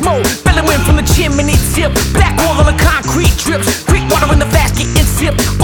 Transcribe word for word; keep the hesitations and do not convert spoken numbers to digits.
smoke, bellowing from the chimney tip. Black oil on the concrete drips, creek water in the fast getting sipped.